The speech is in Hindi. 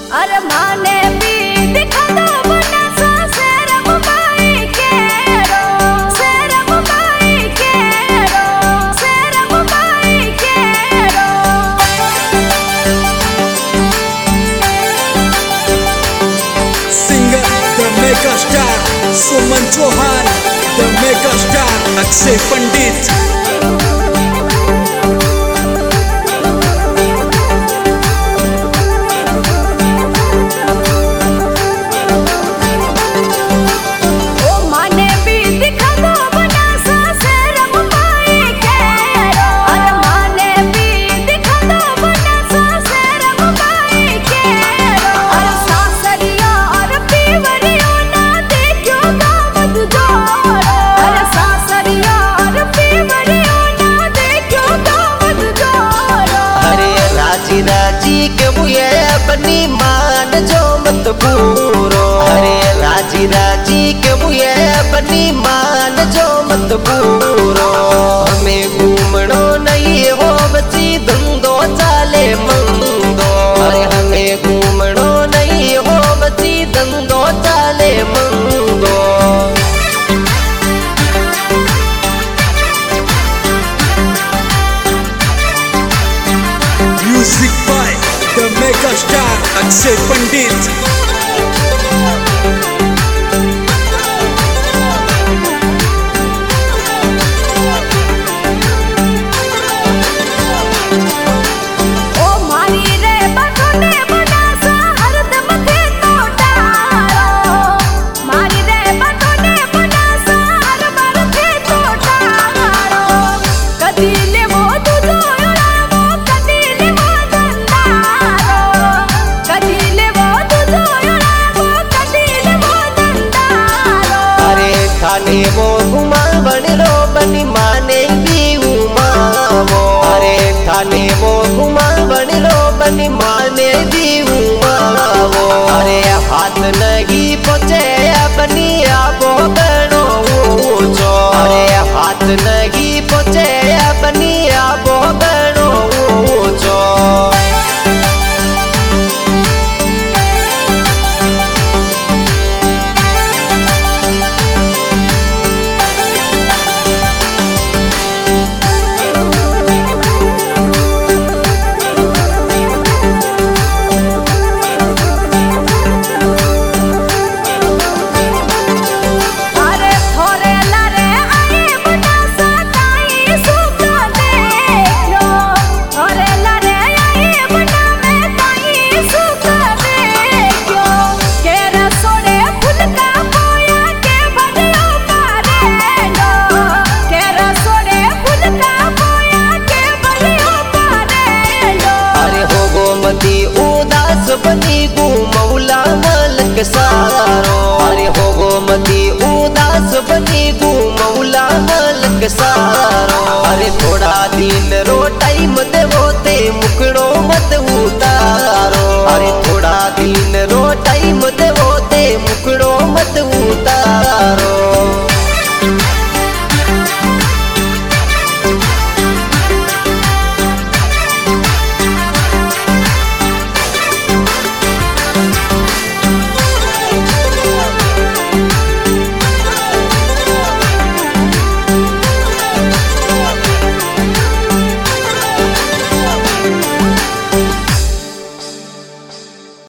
अरे माने भी दिखा दो बना सा शेर मुंबई के रो शेर मुंबई के रो शेर मुंबई के रो। Singer the mega star Suman Chauhan, the mega star Akshay Pandit. राजी के मुए अपनी मान जो मत पूरो। अरे राजी राजी के मुए अपनी मान जो मत पूरो। हमें घूमनो नहीं हो बची धंधो चाले मंदो। अरे हमें घूमनो नहीं हो बची धंधो चाले मंदो। Music by the mega star Akshay Pandit. थाने वो घुमा बनो बनी माने भी उमावो। अरे थाने वो घुमा बनो बनी माने भी उमावो। अरे हाथ नहीं पहुँचे अपनी आबो बनो ऊंचो। अरे हाथ नहीं पहुँचे अपनी आबो बनो ऊंचो। उदास बनी मौला मलक सारो। अरे हो गो मती उदास बनी मौला मलक सारो। अरे